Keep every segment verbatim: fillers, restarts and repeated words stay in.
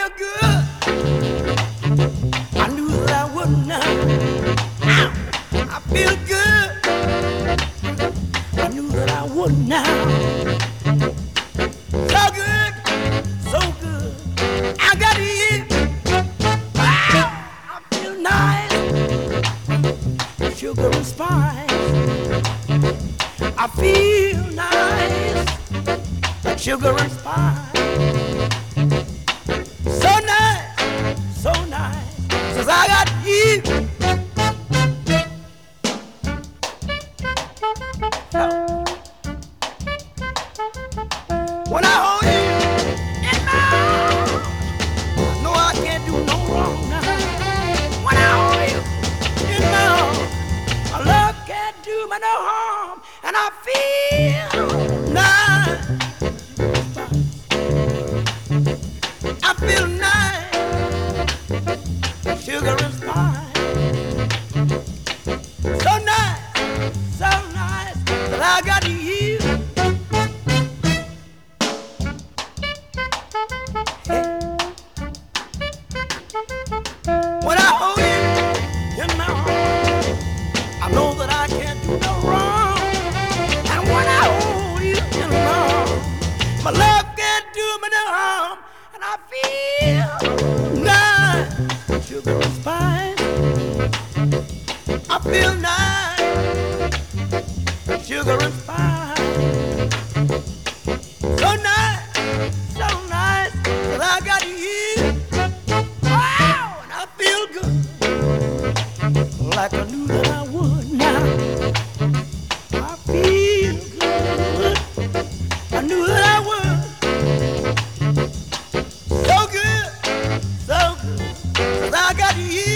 good. I knew that I would now. I feel good. I knew that I would now. So good, so good. I got you. Wow, I feel nice. Sugar and spice. I feel nice. Sugar and spice. So nice, so nice. Since I got you. When I hold you in my arms, I know I can't do no wrong now. When I hold you in my arms, my love can't do me no harm, and I feel nice. I feel nice, sugar and spice. So nice, so nice that I got you. When I hold you in my arms, I know that I can't do no wrong. And when I hold you in my arms, my love can't do me no harm. And I feel nice, sugar and spice. I feel nice, sugar and spice. So nice, so nice that I got you. Like I knew that I would now. I feel good. I knew that I would. So good, so good. 'Cause I got you.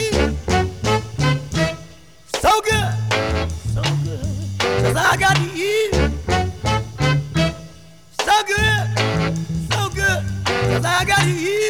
So good, so good. 'Cause I got you. So good, so good. 'Cause I got you.